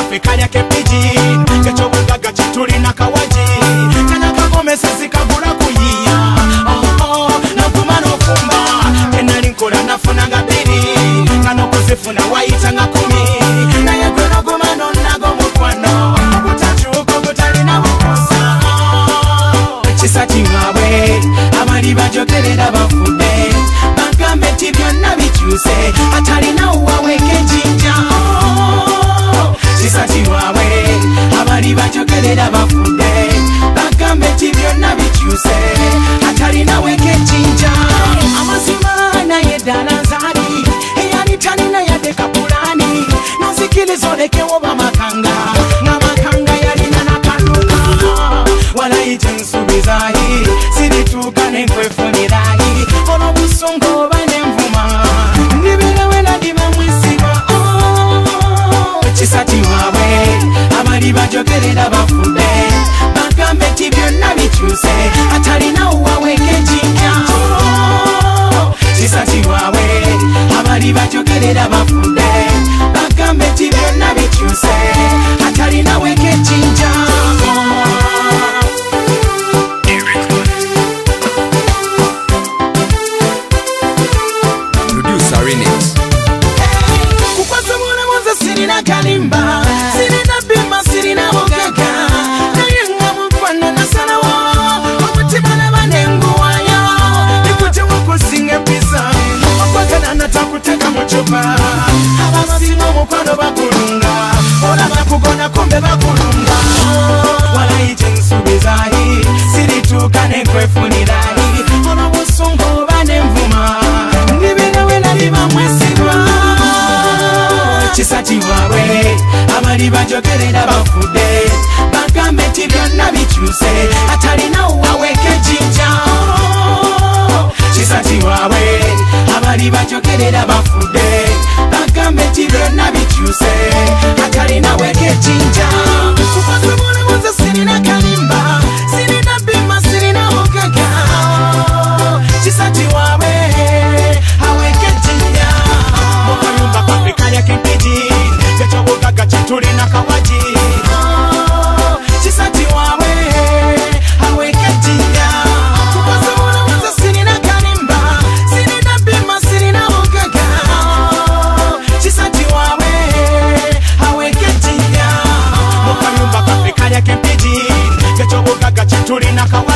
kafe kalya kepiji kechobugaga chitulina kawaji kana kagome sisi kagula kuyiya nakuma n'ofumba kenali nkola nafunanga bbiri nga n'okuzifuna wayita nga 10 naye gwe n'oguma n'onnago mukwano gutakyuka gutalina bukosa kisa kiwaabwe abali bajogerera bafudde bagambe nti byonna bikyuse atalina uwaweka ejjinja kisa kiwaabwe abali bajogerera bafudde bagambe nti byonna bikyuse atalina weka ejjinja amazima naye ddala nzaali eyali talina yadde kapulani nozikiriza olekewo bamakanga ng'amakanga yalina nakanduka walayite nsubizaayi sirituuka nenkwefunirayi olw'obusungu oba n'envuma ndibeerawe nadiba mwesiba kisa kiwaabwe abali bajogerera bafudde bagambe nti byonna bikyuse atalina uwaweka ejjinja kisa kiwaabwe abali bajogerera bafudde bagambe nti byonna bikyuse atalina weka ejjinja kukwasa mulamu nze sirina kalimba sirina bima sirina bugaga naye nga mukwano nasalawo omutima laba nenguwayo nikutiwa kusinga empisa okwagala natakuteka mu cupa abasinga omukwano bakulunga olaba kugona kumbe bakulunga walayite nsubizaayi sirituuka nenkwefunirayi olw'obusungu oba n'envuma ndibeerawe naliba mwesibwa kisa kiwaabwe abali bajogerera bafudde bagambe nti byonna bikyuse atalina uwaweka ejjinja kisa kiwaabwe abali bajogerera bafudde bagambe nti byonna bikyuse atalina weka ejjinja kukwasa mulamu nze sirina kalimba sirina bima sirina bugaga kisa kiwaabwe aweka ejjinja mukayumba kafe kalya kempiji kechobugaga chitulina kawaji kisa kiwaabwe aweka ejjinja kukwasa mulamu nze sirina kalimba sirina bima sirina bugaga kisa kiwaabwe aweka ejjinja mukayumba kafe kalya kempiji kechobugaga chitulina kawaji